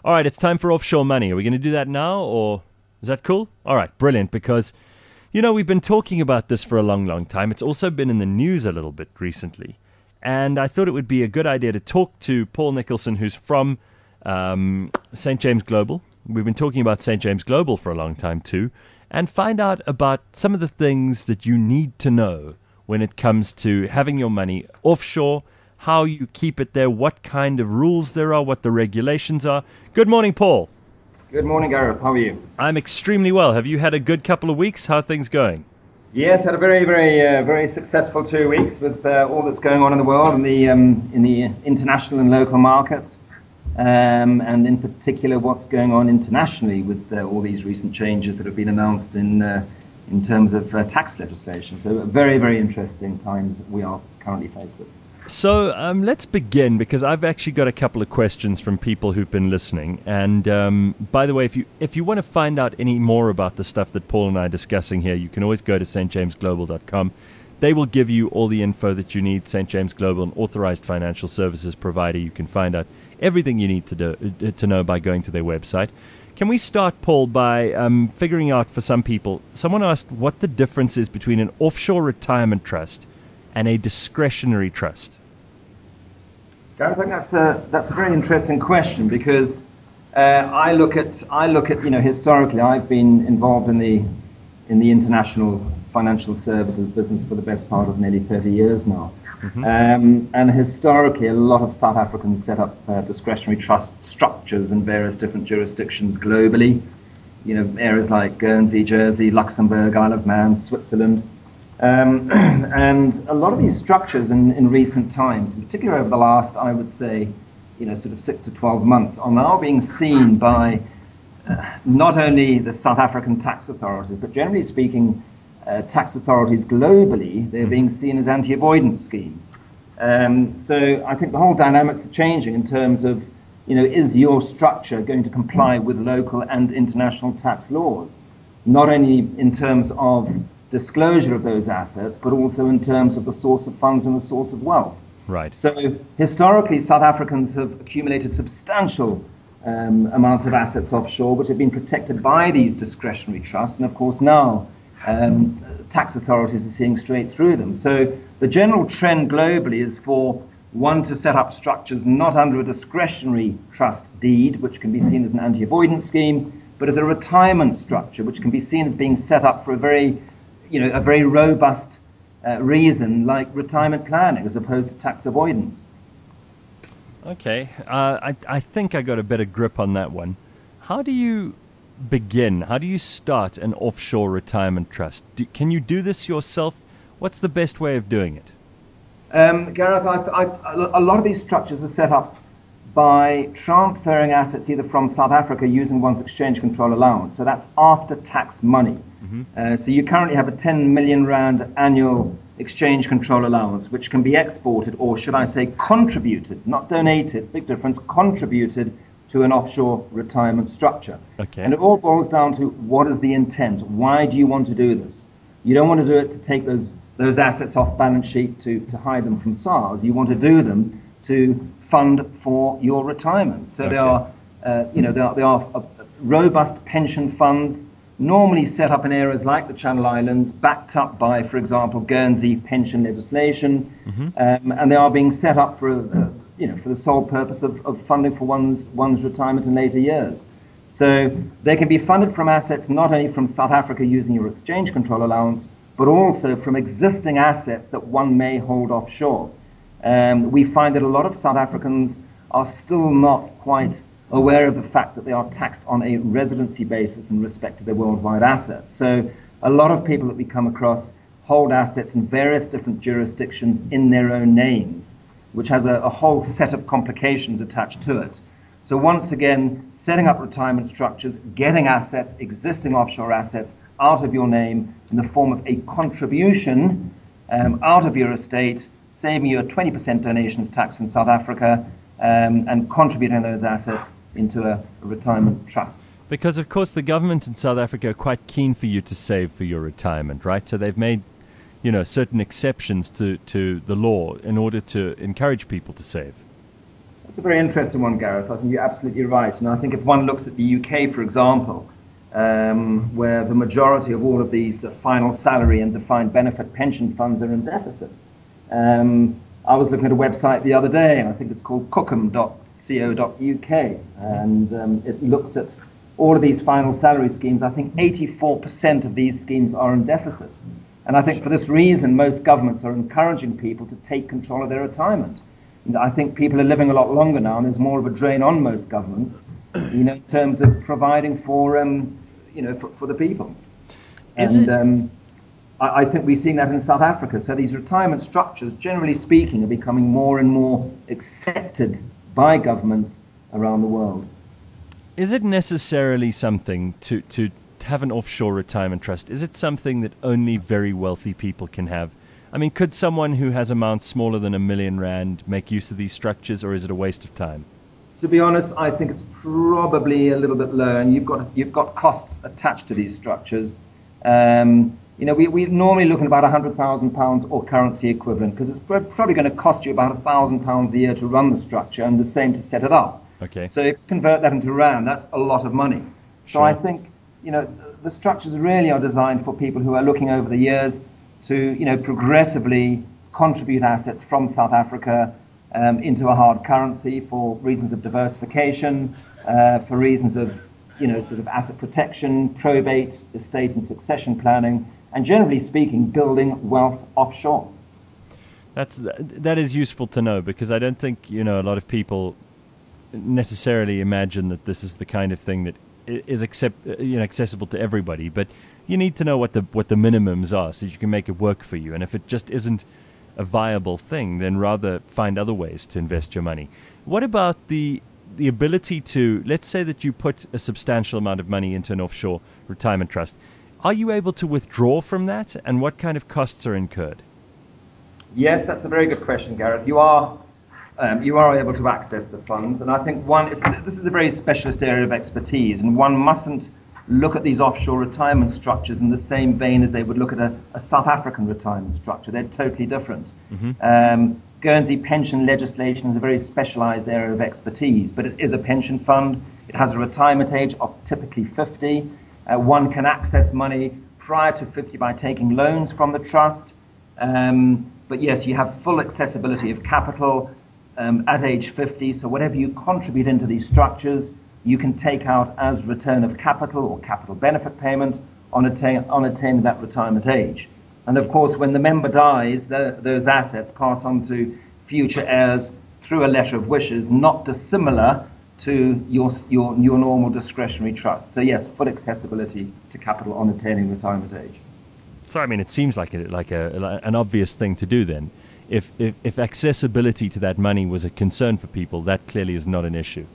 All right, it's time for offshore money. Are we going to do that now, or is that cool? All right, brilliant, because, we've been talking about this for a long, long time. It's also been in the news a little bit recently. And I thought it would be a good idea to talk to Paul Nicholson, who's from St. James Global. We've been talking about St. James Global for a long time too, and find out about some of the things that you need to know when it comes to having your money offshore, how you keep it there, what kind of rules there are, what the regulations are. Good morning, Paul. Good morning, Gareth. How are you? I'm extremely well. Have you had a good couple of weeks? How are things going? Yes, had a very successful 2 weeks with all that's going on in the world, in the international and local markets, and in particular what's going on internationally with all these recent changes that have been announced in terms of tax legislation. So very, very interesting times we are currently faced with. So let's begin, because I've actually got a couple of questions from people who've been listening. And by the way, if you want to find out any more about the stuff that Paul and I are discussing here, you can always go to stjamesglobal.com. They will give you all the info that you need. St. James Global, an authorized financial services provider. You can find out everything you need to know by going to their website. Can we start, Paul, by figuring out for some people, someone asked what the difference is between an offshore retirement trust and a discretionary trust? Gareth, I think that's a very interesting question, because I look at historically I've been involved in the international financial services business for the best part of nearly 30 years now. Mm-hmm. And historically a lot of South Africans set up discretionary trust structures in various different jurisdictions globally. Areas like Guernsey, Jersey, Luxembourg, Isle of Man, Switzerland. And a lot of these structures in recent times, particularly over the last, I would say, sort of 6 to 12 months, are now being seen by not only the South African tax authorities, but generally speaking, tax authorities globally. They're being seen as anti-avoidance schemes. So I think the whole dynamics are changing in terms of, is your structure going to comply with local and international tax laws? Not only in terms of disclosure of those assets, but also in terms of the source of funds and the source of wealth. Right. So historically, South Africans have accumulated substantial amounts of assets offshore, which have been protected by these discretionary trusts. And of course now, tax authorities are seeing straight through them. So the general trend globally is for one to set up structures not under a discretionary trust deed, which can be seen as an anti-avoidance scheme, but as a retirement structure, which can be seen as being set up for a very robust reason, like retirement planning, as opposed to tax avoidance. Okay, I think I got a better grip on that one. How do you begin? How do you start an offshore retirement trust? Can you do this yourself? What's the best way of doing it? Gareth, a lot of these structures are set up by transferring assets either from South Africa using one's exchange control allowance. So that's after tax money. Mm-hmm. So you currently have a 10 million rand annual exchange control allowance, which can be exported, or should I say contributed, not donated, big difference, contributed to an offshore retirement structure. Okay. And it all boils down to, what is the intent? Why do you want to do this? You don't want to do it to take those assets off balance sheet to hide them from SARS. You want to do them to fund for your retirement. So okay. They are robust pension funds, normally set up in areas like the Channel Islands, backed up by, for example, Guernsey pension legislation, mm-hmm. And they are being set up for the sole purpose of funding for one's retirement in later years. So they can be funded from assets not only from South Africa using your exchange control allowance, but also from existing assets that one may hold offshore. We find that a lot of South Africans are still not quite aware of the fact that they are taxed on a residency basis in respect to their worldwide assets. So a lot of people that we come across hold assets in various different jurisdictions in their own names, which has a whole set of complications attached to it. So once again, setting up retirement structures, getting assets, existing offshore assets, out of your name in the form of a contribution out of your estate, saving you a 20% donations tax in South Africa, and contributing those assets into a retirement trust. Because, of course, the government in South Africa are quite keen for you to save for your retirement, right? So they've made, certain exceptions to the law in order to encourage people to save. That's a very interesting one, Gareth. I think you're absolutely right. And I think if one looks at the UK, for example, where the majority of all of these final salary and defined benefit pension funds are in deficit. I was looking at a website the other day, and I think it's called cookham.co.uk, and it looks at all of these final salary schemes. I think 84% of these schemes are in deficit. And I think for this reason, most governments are encouraging people to take control of their retirement. And I think people are living a lot longer now, and there's more of a drain on most governments, in terms of providing for, for the people. I think we're seeing that in South Africa. So these retirement structures, generally speaking, are becoming more and more accepted by governments around the world. Is it necessarily something to have an offshore retirement trust? Is it something that only very wealthy people can have? I mean, could someone who has amounts smaller than R1 million make use of these structures, or is it a waste of time? To be honest, I think it's probably a little bit low, and you've got costs attached to these structures. We normally look at about £100,000 or currency equivalent, because it's probably going to cost you about £1,000 a year to run the structure, and the same to set it up. Okay. So if you convert that into rand, that's a lot of money. Sure. So I think the structures really are designed for people who are looking over the years to progressively contribute assets from South Africa into a hard currency for reasons of diversification, for reasons of sort of asset protection, probate, estate and succession planning, and generally speaking, building wealth offshore. That is useful to know, because I don't think a lot of people necessarily imagine that this is the kind of thing that is accessible to everybody. But you need to know what the minimums are so you can make it work for you. And if it just isn't a viable thing, then rather find other ways to invest your money. What about the ability to, let's say that you put a substantial amount of money into an offshore retirement trust. Are you able to withdraw from that, and what kind of costs are incurred? Yes, that's a very good question, Gareth. You are able to access the funds, and I think this is a very specialist area of expertise, and one mustn't look at these offshore retirement structures in the same vein as they would look at a South African retirement structure. They're totally different. Mm-hmm. Guernsey pension legislation is a very specialized area of expertise, but it is a pension fund. It has a retirement age of typically 50. One can access money prior to 50 by taking loans from the trust. But yes, you have full accessibility of capital at age 50. So whatever you contribute into these structures, you can take out as return of capital or capital benefit payment on attaining that retirement age. And of course, when the member dies, those assets pass on to future heirs through a letter of wishes, not dissimilar to your normal discretionary trust. So yes, full accessibility to capital on attaining retirement age. So I mean, it seems like an obvious thing to do then. If accessibility to that money was a concern for people, that clearly is not an issue.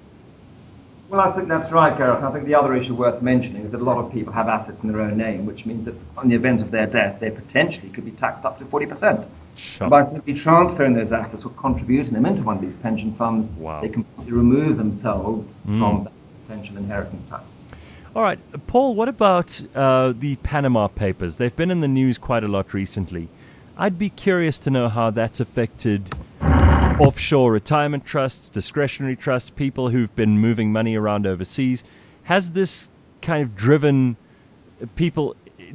Well, I think that's right, Gareth. I think the other issue worth mentioning is that a lot of people have assets in their own name, which means that in the event of their death, they potentially could be taxed up to 40%. Sure. By simply transferring those assets or contributing them into one of these pension funds, wow, they completely remove themselves from that potential inheritance tax. All right, Paul, what about the Panama Papers? They've been in the news quite a lot recently. I'd be curious to know how that's affected offshore retirement trusts, discretionary trusts, people who've been moving money around overseas. Has this kind of driven people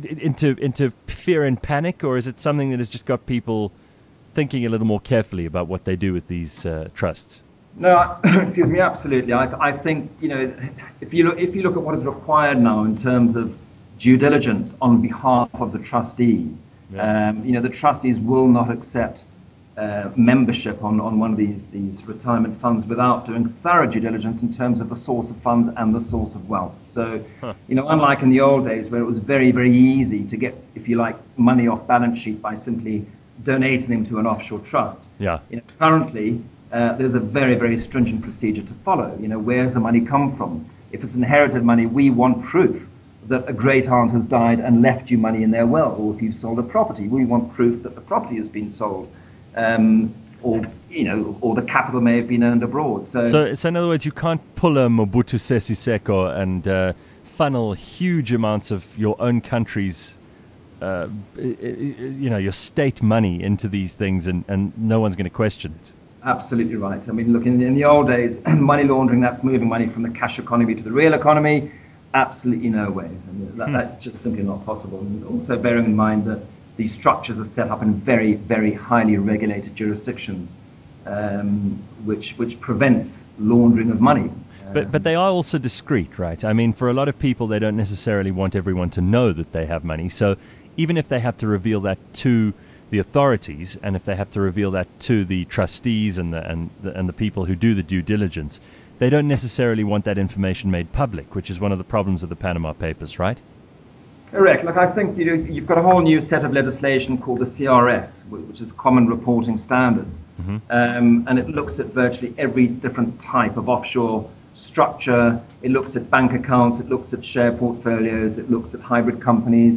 into fear and panic, or is it something that has just got people thinking a little more carefully about what they do with these trusts? No, excuse me, absolutely. I think, if you look at what is required now in terms of due diligence on behalf of the trustees, the trustees will not accept membership on one of these retirement funds without doing thorough due diligence in terms of the source of funds and the source of wealth. So, unlike in the old days where it was very, very easy to get, if you like, money off balance sheet by simply donating them to an offshore trust. Yeah. Currently, there's a very, very stringent procedure to follow. Where's the money come from? If it's inherited money, we want proof that a great aunt has died and left you money in their will. Or if you've sold a property, we want proof that the property has been sold. Or the capital may have been earned abroad. So in other words, you can't pull a Mobutu Sese Seko and funnel huge amounts of your own country's, your state money into these things, and no one's going to question it. Absolutely right. I mean, look, in the old days, money laundering, that's moving money from the cash economy to the real economy. Absolutely no ways. And that's just simply not possible. And also bearing in mind that these structures are set up in very, very highly regulated jurisdictions, which prevents laundering of money. But they are also discreet, right? I mean, for a lot of people, they don't necessarily want everyone to know that they have money. So even if they have to reveal that to the authorities, and if they have to reveal that to the trustees and the people who do the due diligence, they don't necessarily want that information made public, which is one of the problems of the Panama Papers, right? Correct. Look, I think you've got a whole new set of legislation called the CRS, which is Common Reporting Standards, and it looks at virtually every different type of offshore structure. It looks at bank accounts, it looks at share portfolios, it looks at hybrid companies.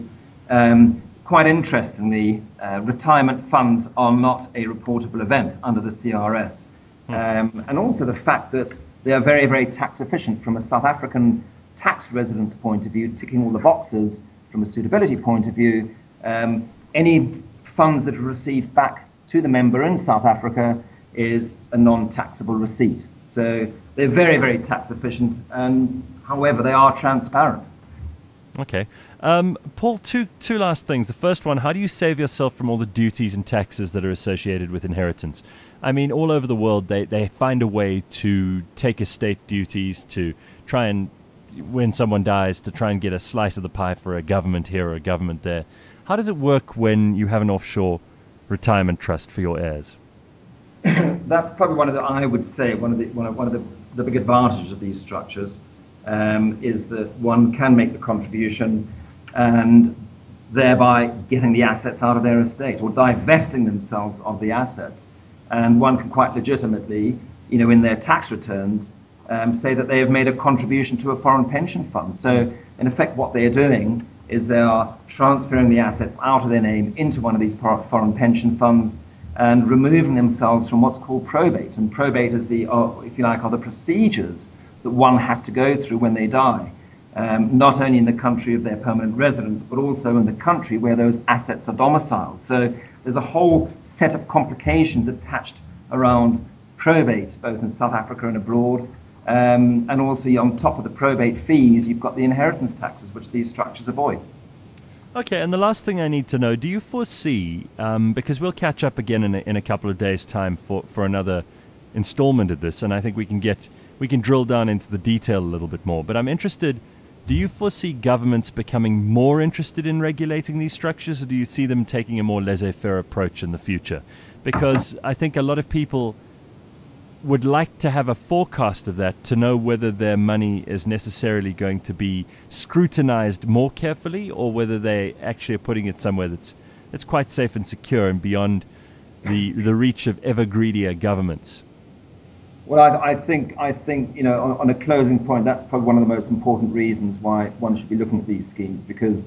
Quite interestingly, retirement funds are not a reportable event under the CRS. And also the fact that they are very, very tax efficient from a South African tax residence point of view, ticking all the boxes from a suitability point of view. Any funds that are received back to the member in South Africa is a non-taxable receipt. So they're very, very tax efficient, and however, they are transparent. Okay. Paul, two last things. The first one, how do you save yourself from all the duties and taxes that are associated with inheritance? I mean, all over the world, they find a way to take estate duties, to try and, when someone dies, to try and get a slice of the pie for a government here or a government there. How does it work when you have an offshore retirement trust for your heirs? That's probably I would say one of the big advantages of these structures is that one can make the contribution and thereby getting the assets out of their estate or divesting themselves of the assets. And one can quite legitimately, in their tax returns, say that they have made a contribution to a foreign pension fund. So in effect, what they are doing is they are transferring the assets out of their name into one of these foreign pension funds and removing themselves from what's called probate. And probate is if you like, are the procedures that one has to go through when they die, not only in the country of their permanent residence, but also in the country where those assets are domiciled. So there's a whole set of complications attached around probate, both in South Africa and abroad. And also on top of the probate fees, you've got the inheritance taxes, which these structures avoid. Okay, and the last thing I need to know, do you foresee, because we'll catch up again in a couple of days' time for another installment of this, and I think we can drill down into the detail a little bit more, but I'm interested, do you foresee governments becoming more interested in regulating these structures, or do you see them taking a more laissez-faire approach in the future? Because I think a lot of people would like to have a forecast of that to know whether their money is necessarily going to be scrutinized more carefully or whether they actually are putting it somewhere that's quite safe and secure and beyond the reach of ever greedier governments. Well, I think on a closing point, that's probably one of the most important reasons why one should be looking at these schemes, because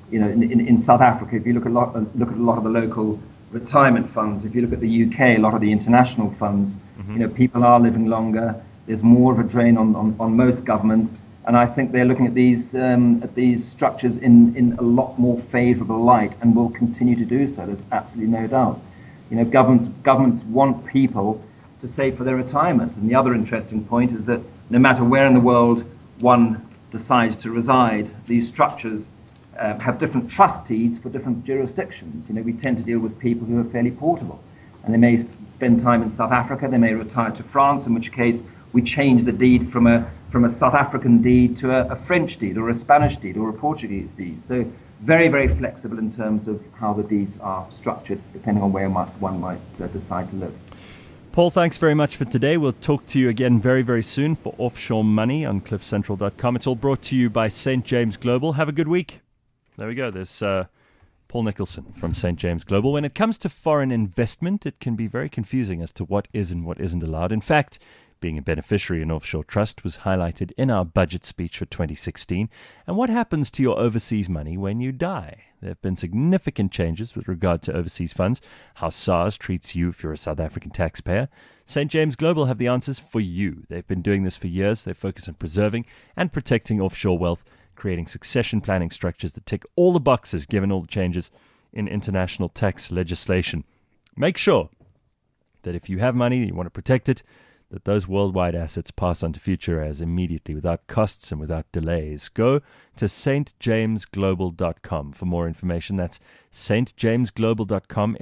in South Africa, if you look at a lot of the local retirement funds, if you look at the UK, a lot of the international funds, people are living longer. There's more of a drain on most governments, and I think they're looking at these structures in a lot more favourable light, and will continue to do so. There's absolutely no doubt. Governments want people to save for their retirement, and the other interesting point is that no matter where in the world one decides to reside, these structures have different trust deeds for different jurisdictions. We tend to deal with people who are fairly portable, and they may spend time in South Africa, they may retire to France, in which case we change the deed from a South African deed to a French deed or a Spanish deed or a Portuguese deed. So very, very flexible in terms of how the deeds are structured, depending on where one might decide to live. Paul, thanks very much for today. We'll talk to you again very, very soon for Offshore Money on cliffcentral.com. It's all brought to you by St. James Global. Have a good week. There we go. There's Paul Nicholson from St. James Global. When it comes to foreign investment, it can be very confusing as to what is and what isn't allowed. In fact, being a beneficiary in offshore trust was highlighted in our budget speech for 2016. And what happens to your overseas money when you die? There have been significant changes with regard to overseas funds, how SARS treats you if you're a South African taxpayer. St. James Global have the answers for you. They've been doing this for years. They focus on preserving and protecting offshore wealth, creating succession planning structures that tick all the boxes given all the changes in international tax legislation. Make sure that if you have money, you want to protect it, that those worldwide assets pass on to future heirs immediately without costs and without delays. Go to stjamesglobal.com for more information. That's stjamesglobal.com,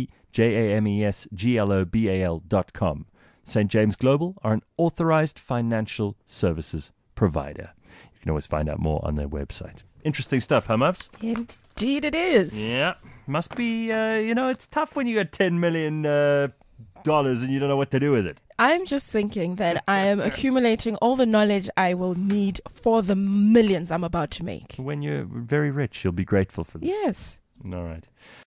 stjamesglobal.com. St. James Global are an authorized financial services provider. You can always find out more on their website. Interesting stuff, huh, Mavs? Indeed it is. Yeah. Must be, it's tough when you got $10 million and you don't know what to do with it. I'm just thinking that I am accumulating all the knowledge I will need for the millions I'm about to make. When you're very rich, you'll be grateful for this. Yes. All right.